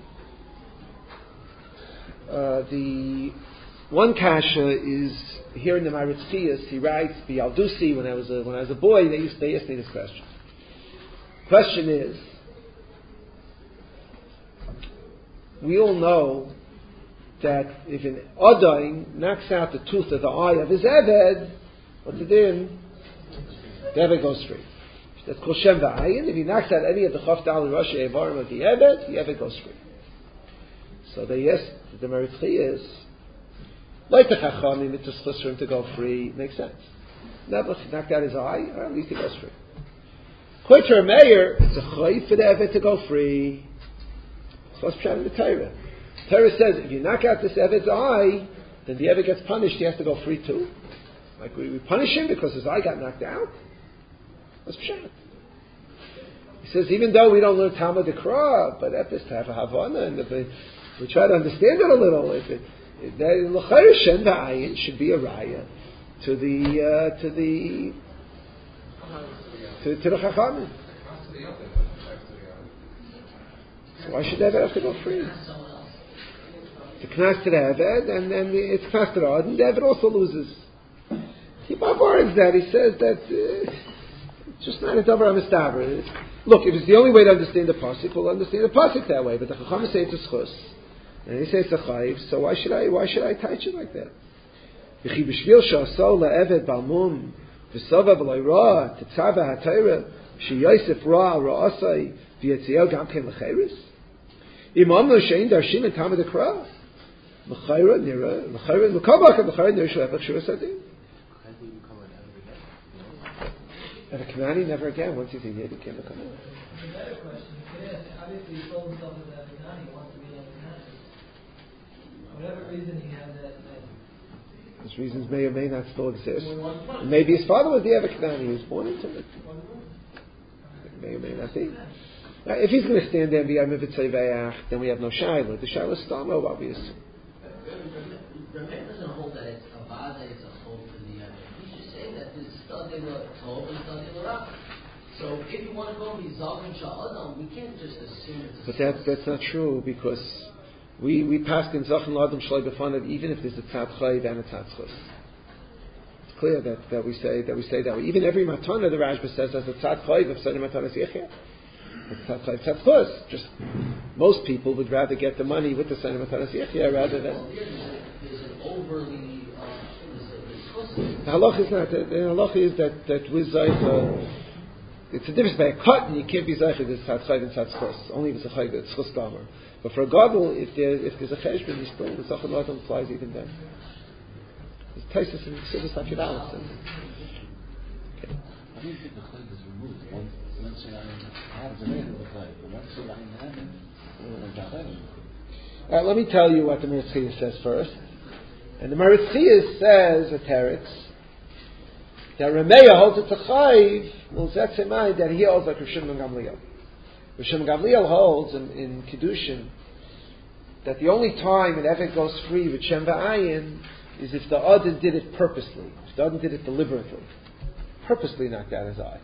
Uh, the one kasha is here in the Maritzpiyas. He writes, "Bialdusi." When I was a, when I was a boy, they used they asked me this question. Question is, we all know that if an Odain knocks out the tooth of the eye of his Eved, what's it in? The Eved goes free. That's called Shem V'ayin. If he knocks out any of the Chof Dal and Rosh Evarim of the Eved, the Eved goes free. So they asked the Maritzchi is, like the Chachamim, it's a for him to go free. Makes sense. Never knocked out his eye, or at least he goes free. According to a mayor, it's a chayv for the Evet to go free. So what's pshat in the Torah? The Torah says if you knock out this Evet's eye, then the Evet gets punished. He has to go free too. Like we, we punish him because his eye got knocked out. What's pshat? He says even though we don't learn Talmud Dekra, but Epis to have a Havana, and if we, we try to understand it a little, if it, L'chayr Shem V'ayin should be a raya to the uh, to the to, to the Chachamim. So why should the Eved have to go free? The Knas to the Eved, and then it's Knas to the Ad, and the Eved also loses. He warns that. He says that uh, it's just not a Davar HaMistaber. Look, if it's the only way to understand the Pasuk, we'll understand the Pasuk that way. But the Chachamim say it's a Schus, and they say it's a Chayiv. So why should I? Why should I teach it like that? V'chi b'shvil she'asol la'eved balmum v'sova v'loi ra tetzava ha'tayra she'yosef ra ra'asai v'yetziel gam ken l'chayris imam lo she'in darshin et tamid akra l'chayra nira l'chayra l'kabak l'chayra nira sh'lefach shura sadim. And a Kanani never again. Once he's a Yid, he can't become a better question. Obviously, he told himself as a Kanani, he wants to be like a Kanani. Whatever reason he had that. His reasons may or may not still exist. Maybe his father was the Eved Kanani. He was born into it. It may or may not be. Now, if he's going to stand there and be Amivit Tzayvayach, then we have no Shaila. The Shaila is Stamo, obviously. The man doesn't hold that it's a Vada, it's a hold for the Eved. He's just saying that this study will Tov and study will Ra. So if you want to go and be Zalman Sha'adam, we can't just assume it's a But that, that's not true, because We we pass in Zachin Ladam Shloi B'Fanad even if there's a Tzad Chayiv and a Tzad Chus. It's clear that, that we say that we say that way. Even every Matana the Rashba says as a Tzad Chayiv of Seder Matanas Yechia. Tzad Chayiv, Tzad Chus. Just most people would rather get the money with the Seder Matanas Yechia rather than. There's an overly uh, the halach is not. The, the halach is that that with Zaycha, it's a difference by a cut, and you can't be Zaycha with Tzad Chayiv and Tzad Chus. Only if it's a Chayiv, it's Chus Gamer. But for a gadol, if there if there's a cheshbon, he's still the Zachin Ladam applies even then. There's Taisus and Sidus Akidalis. Okay. I don't think the chayv is removed. Once, let's say I have the name of the chayv, but once I have it, all right, let me tell you what the Meretz Chiyas says first. And the Meretz Chiyas says, a teretz, that Rameya holds it to chayv, well, that's in mind that he holds like Rav Shimon Gamliel. Rav Shimon Gamliel holds in, in Kiddushin that the only time an Eved goes free with Shem V'ayin is if the Adon did it purposely. If the Adon did it deliberately. Purposely knocked out his eye.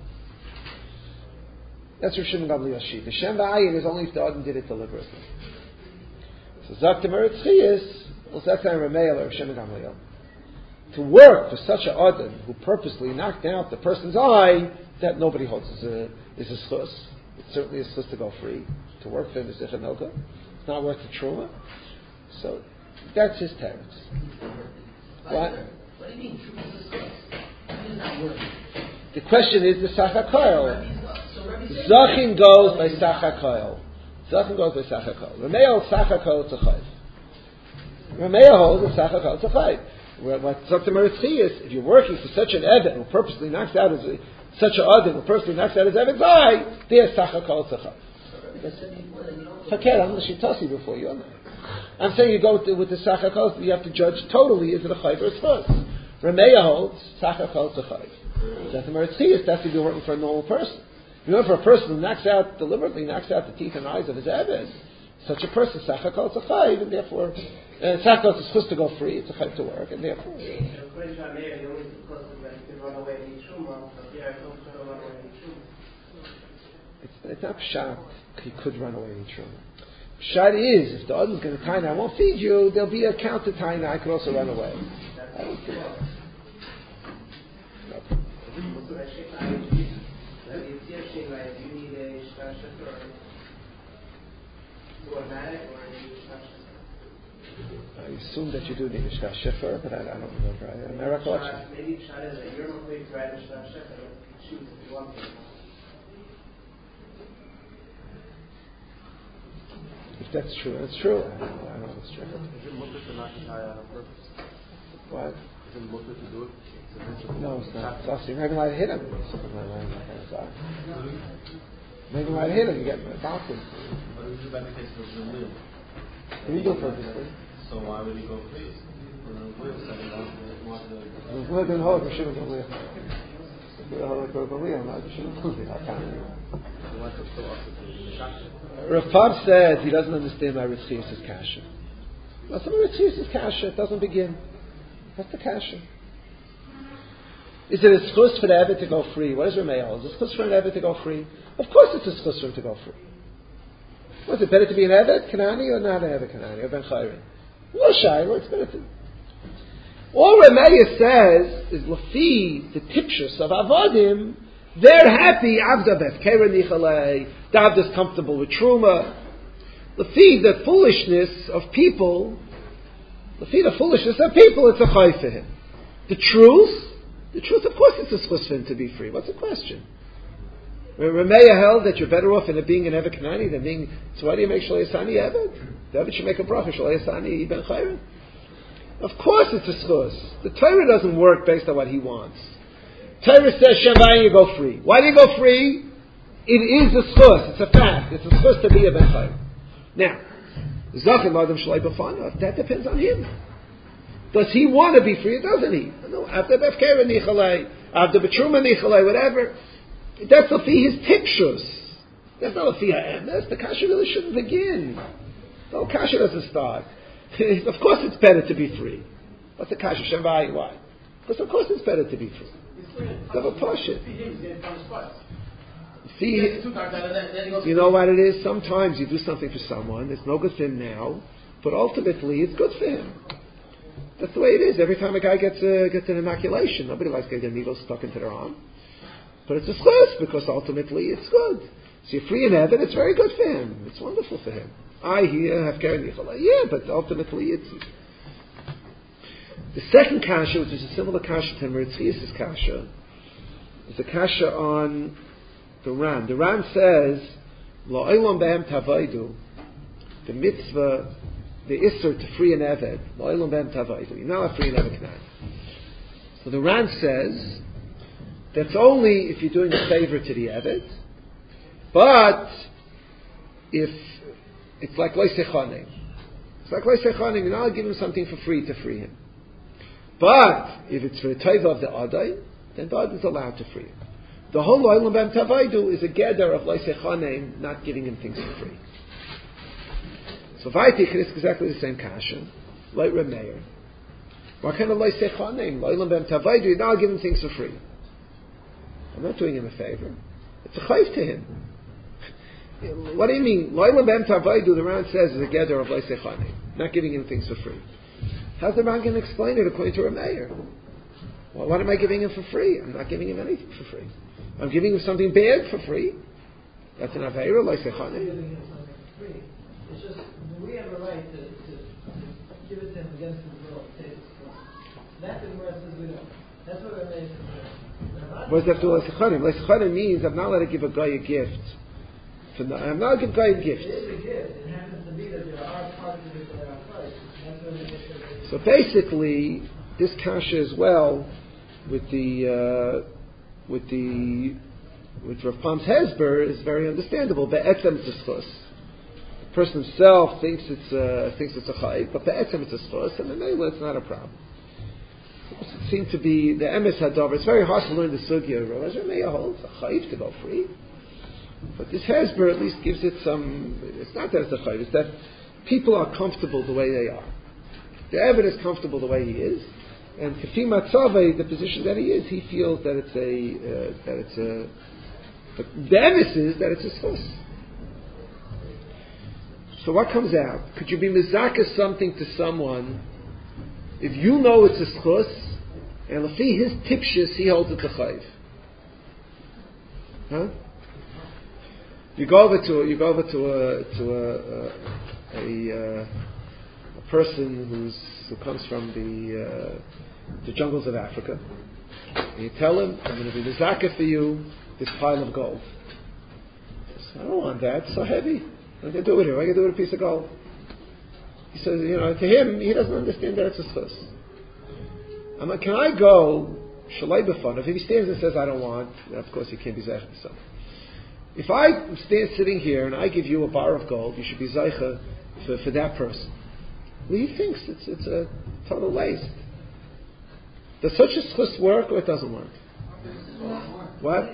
That's Rav Shimon Gamliel's sheet. The Shem V'ayin is only if the Adon did it deliberately. So Zakta Meretz Chiyas, well, Zakta Rameil or Rav Shimon Gamliel. To work for such an Adon who purposely knocked out the person's eye, that nobody holds is a, is a schus. It's certainly a schus to go free. To work for him is Zichar Milka. It's not worth the truma. So that's his teretz. What? What do you mean truma is a schus? It's not worth it. The question is the Sachar Zachin goes by Sachar Koil. Zachin goes by Sachar Koil. Rameil Sachar Koil Tzachayv. Rameil holds that Sachar Koil Tzachayv. What Zakta Meretz Chiyas, if you're working for such an Eved who purposely knocks out his such an Adam who purposely knocks out his Eved's eye, there's Sachar Koil Tzachayv. Fakir, I'm the Shitasi before you. I'm saying you go with the, with the Sachar Koil, you have to judge totally is it a Chayv or a Schus. Rameya holds Sachar Koil Tzachayv. Zakta Meretz Chiyas, that's if you're working for a normal person. If you're working for a person who knocks out, deliberately knocks out the teeth and eyes of his Eved, such a person, Sachar Koil Tzachayv, and therefore, uh, Sachar Koil is supposed to go free, it's a Chayv to work, and therefore. It's, it's not pshat, he could run away in truma. Pshat is, if the other is going to tie I won't feed you, there'll be a counter tie I could also run away. I don't see that. No. I assume that you do need a shtar shefer, but I, I don't remember. I, my recollection. Maybe pshat is that you're not going to grab a shtar shefer, choose if you want to. If that's true, that's true. I don't know, I don't know if it's true. Is it mutter to knock his eye out on purpose? What? Is it mutter to do it? No, it's not. It's also, maybe might hit him. Something like that. Maybe might hit him. You get bouncing. But it was about the case of Ramil. He didn't do it purposely. So why would he go free? Well, then hold the Shimon Gamliel. Hold the Gamliel, not the Shimon Gamliel. Rav Pav says he doesn't understand my Ritzius' kasha. Well, some Ritzius' kasha, it doesn't begin. What's the kasha? Is it a schus for the Eved to go free? What is Rameh hold? Is it a schus for an Eved to go free? Of course it's a schus for him to go free. Was it better to be an Eved Kanani or not an Eved Kanani or Ben Chayrin? No Shayla, it's better to. All Rameh says is Lafi, the tipshus of Avodim, they're happy, Avda Befkera Nichalei, the Avda's comfortable with Truma. Lafi, the foolishness of people, Lafi, the foolishness of people, it's a chai for him. The truth, the truth, of course, it's a schus for him to be free. What's the question? Rameya held that you're better off in it being an Eved Kanani than being. So why do you make Shalei Yasani Eved? The Eved should make a bracha Shalei Yasani Ben Chayrin. Of course, it's a schus. The Torah doesn't work based on what he wants. Torah says Shavayim, you go free. Why do you go free? It is a schus. It's a fact. It's a schus to be a Ben Chayrin. Now, Zachin Adam Shalei B'Fanav. That depends on him. Does he want to be free or doesn't he? No, after Befkera Nichalei, after Betruma Nichalei, whatever. That's the fee his tipshus. That's not a fee ha'emes. The kasha really shouldn't begin. The whole kasha doesn't start. Of course it's better to be free. What's the kasha? Shavai, why? Because of course it's better to be free. Double push it. See, you know what it is? Sometimes you do something for someone, it's no good for him now, but ultimately it's good for him. That's the way it is. Every time a guy gets a, gets an inoculation, nobody likes getting a needle stuck into their arm. But it's a schus because ultimately it's good. So you're free in heaven, it's very good for him. It's wonderful for him. I here have Karen Yichala. Yeah, but ultimately it's. The second kasha, which is a similar kasha to Meretzias' kasha, is a kasha on the Ran. The Ran says, La'olam b'hem tavaydu, the mitzvah, the isser to free an Eved, La'olam b'hem tavaydu. You're not a free an Eved Knan. So the Ran says, that's only if you're doing a favor to the Eved, but if it's like Leisechanim. It's like Leisechanim, you're not giving him something for free to free him. But if it's for the taiva of the Adai, then the Adai is allowed to free him. The whole Lo'ilam B'hem Tavaydu is a gather of Leisechanim, not giving him things for free. So Vaitik is exactly the same kasha, like Reb Meir. What kind of Leisechanim? Lo'ilam B'hem Tavaydu, you're not giving things for free. I'm not doing him a favor. It's a chayv to him. What do you mean? Lo'ilam B'hem Tavaydu, the Ran says, is a gather of Leisechanim, not giving him things for free. How's the Ran going to explain it according to Reb Meir? Well, what am I giving him for free? I'm not giving him anything for free. I'm giving him something bad for free. That's an Aveira, Leisechanim. It's just, we have a right to, to, to give it to him against his will. That's the word says we don't. That's what Reb Meir says. What does that have to do with Leisechanim? Leisechanim means I'm not allowed to give a guy a gift. I'm not allowed to give a guy a gift. It is a gift. It happens to be that there are parts of it that are outside. That's what it is. So basically, this kasha as well, with the uh, with the with Rav Pam's Hezber is very understandable. Be'etzem it's a schus. The person himself thinks it's a, thinks it's a chayv, but be'etzem it's a schus, and then it's not a problem. It seems to be the emes hadavar. It's very hard to learn the sugya. Rav Meir holds a chayv to go free, but this Hezber at least gives it some. It's not that it's a chayv; it's that people are comfortable the way they are. The Eved is comfortable the way he is, and Kafi Matzaveh, the position that he is, he feels that it's a uh, that it's a. But the emes is that it's a schus. So what comes out? Could you be mizakah something to someone if you know it's a schus, and lefi his tipshus he holds it to chayv? Huh? You go over to you go over to a to a a, a, a person who's who comes from the uh, the jungles of Africa, and you tell him, "I'm going to be mizakah for you this pile of gold." He says, "I don't want that. It's so heavy. What am I going to do with it? What am I going to do with a piece of gold?" He says, "You know, to him, he doesn't understand that it's a schus. I'm like, can I go shalai b'fanav? If he stands and says, I don't want, of course he can't be zeicha to something. If I stand sitting here and I give you a bar of gold, you should be zeicha for, for that person. Well, he thinks it's it's a total waste. Does such a schus work or it doesn't work? What?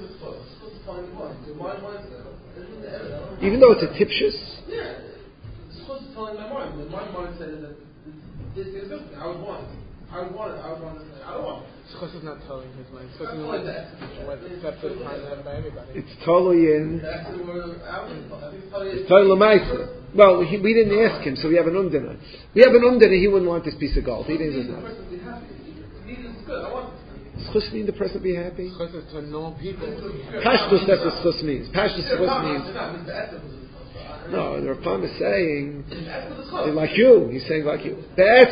Even though it's a tipshus? Yeah. It's supposed to tell in my mind. My mindset is that this is something I would want. I want it. I want it. I don't want it. Schus is not telling his mind. Schus I is want what that. what accepted upon by everybody. It's totally in. That's the word. I think it's totally. It's totally l'maisa. Well, he, we didn't ask him, so we have an umdana. We have an umdana. He wouldn't want this piece of gold. He didn't know. The person be happy. He needs it's good. I want it. Does chus mean the person be happy? Schus is to know people. Pashtus, that's what chus means. Pashtus, chus means. No, the Rapam is saying, like you, he's saying like you.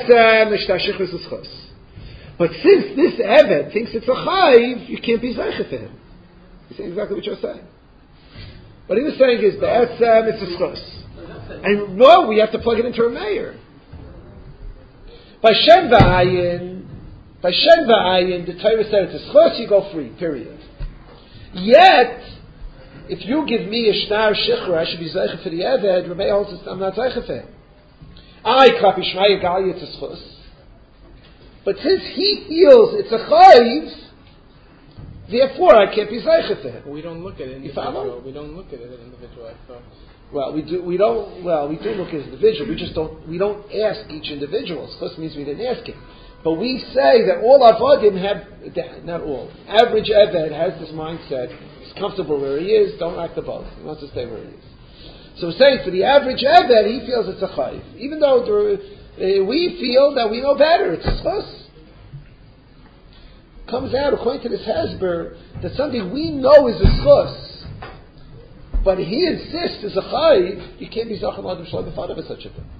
But since this Eved thinks it's a chayv, you can't be zeicha for him. He's saying exactly what you're saying. What he was saying is, be'etzem, it's a schus. And no, we have to plug it into a mayor. By Shem v'ayin, by Shem v'ayin, the Torah said it's a schus, you go free, period. Yet, if you give me a shtar shichra, I should be zeicha for the Eved, Rabbi holds I'm not zeicha for him. I, Klapi Shmaya Gali, it's a schus. But since he feels it's a chayv, therefore I can't be zeicha for him. We don't look at it individual. We don't look at it as individual. I thought. Well, we do. We don't. Well, we do look at individual. We just don't. We don't ask each individual. Schus means we didn't ask him. But we say that all avodim have, not all, average Eved has this mindset. He's comfortable where he is. Don't act above. He wants to stay where he is. So we're saying for the average Eved, he feels it's a chayv, even though there, uh, we feel that we know better. It's a schus. Comes out according to this Hezber that something we know is a schus, but he insists is a chayv. You can't be zachem adam shalom b'fanav of such a thing.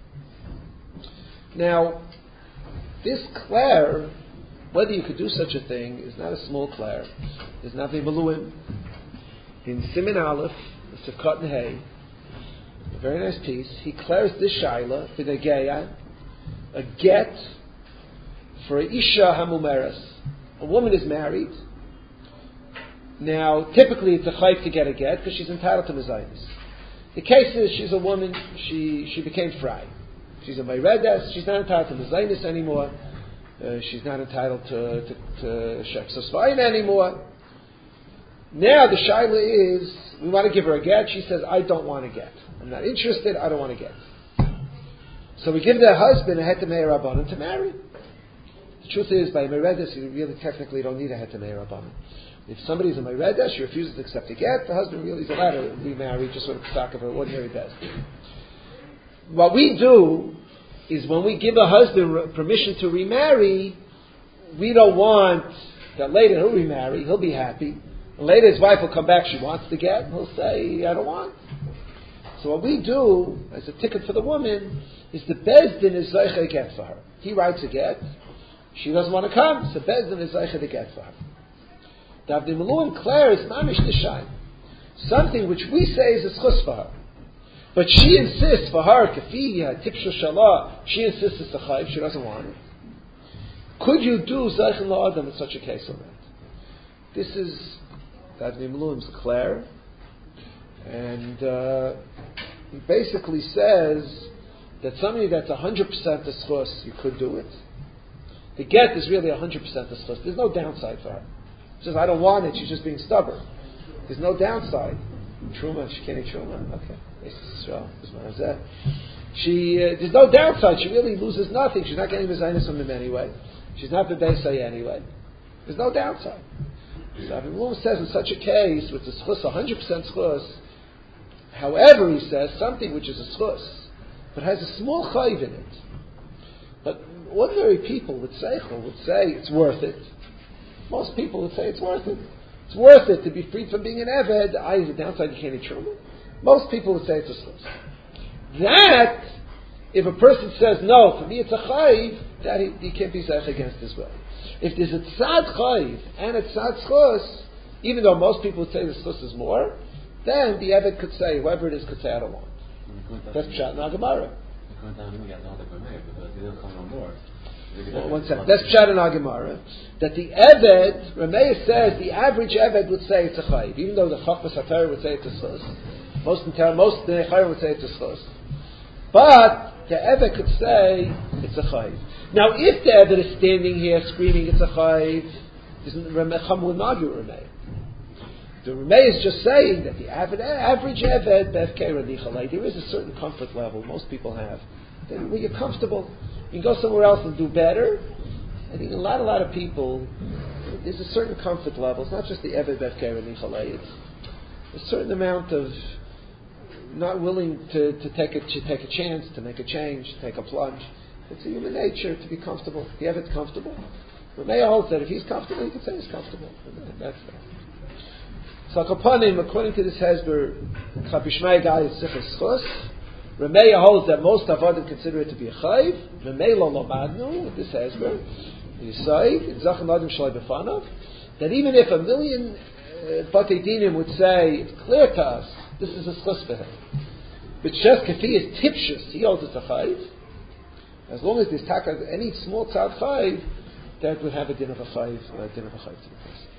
Now, this Claire, whether you could do such a thing, is not a small Claire. There's nothing maluim. In Siman Aleph, the Sefkat and Hay, a very nice piece, he declares this shaila, b'negeya, a get for a isha hamumeres. A woman is married. Now, typically it's a chayv to get a get because she's entitled to mezainis. The case is she's a woman, she, she became fry. She's a Mayredes, she's not entitled to mezainis anymore. Uh, she's not entitled to, to, to Shek Sosvain anymore. Now the shaila is, we want to give her a get. She says, I don't want to get. I'm not interested, I don't want to get. So we give the husband a het meir rabbanon to marry. The truth is, by a Meredes, you really technically don't need a het meir rabbanon. If somebody's a Meredes, she refuses to accept a get, the husband really is allowed to remarry, just sort of stock of her ordinary best. What we do is when we give a husband permission to remarry, we don't want that later he'll remarry, he'll be happy. And later his wife will come back, she wants to get, and he'll say, I don't want. So what we do, as a ticket for the woman, is the Bezdin is Zeicha a get for her. He writes a get, she doesn't want to come, so Bezdin is Zeicha to get for her. The Avdi Maluim Claire is Mamish Nishayim. Something which we say is a schus for her. But she insists for her, Kafiya, Tipshu Shalah, she insists it's a chayv, she doesn't want it. Could you do Zeichen La'adam in such a case or not? This is Avdi Maluim's Claire, and uh, he basically says that somebody that's one hundred percent a schus, you could do it. The get is really one hundred percent a schus. There's no downside for her. She says, I don't want it, she's just being stubborn. There's no downside. Truma, she can't eat Truma? Okay. She, uh, there's no downside. She really loses nothing. She's not getting mezainis from him anyway. She's not b'beisai anyway. There's no downside. So Avdi Maluim says in such a case, with the schus, one hundred percent schus, however, he says, something which is a schus, but has a small chayv in it. But ordinary people with seichel would say it's worth it. Most people would say it's worth it. It's worth it to be freed from being an eved. I, is a downside, you can't eat truma. Most people would say it's a schus. That, if a person says, no, for me it's a chayv, that he, he can't be zeich against as well. If there's a tzad chayv and a tzad schus, even though most people would say the schus is more, then the eved could say, whoever it is could say, I don't want. That's pshat in Agamara. Well, one second. That's pshat in Agamara. That the eved, Rameya says, the average eved would say it's a chayv, even though the chachmas haTorah would say it's a schus. Most most the Nechayim would say it's a schus. But the Eved could say it's a chayv. Now, if the Eved is standing here screaming it's a chayv, isn't Ramecham would argue Rameh. The Rameh is just saying that the average, average Eved, Befkei Radichalei, there is a certain comfort level most people have. Then when you're comfortable, you can go somewhere else and do better. I think a lot, a lot of people, there's a certain comfort level. It's not just the Eved, Befkei Radichalei. It's a certain amount of not willing to, to take a to take a chance, to make a change, to take a plunge. It's a human nature to be comfortable. The Eved's comfortable. Rameh holds that if he's comfortable, he can say he's comfortable. And that's that. So Kapanim, according to this Hezber, Chapishmai Gai is Sichas Schos. Rameh holds that most Avodim consider it to be a Chayv. Rameh lo lomadnu, with this Hezber, Yisai, Zachan Adim Shalai Befanav, that even if a million uh, Batei Dinim would say, it's clear to us, this is a Schos for him. But just Kafi is tipshus, he holds it's a Chayv. As long as there's taka, any small tzad Chayv, that would have a din of a Chayv, or a din of a Chayv to the person.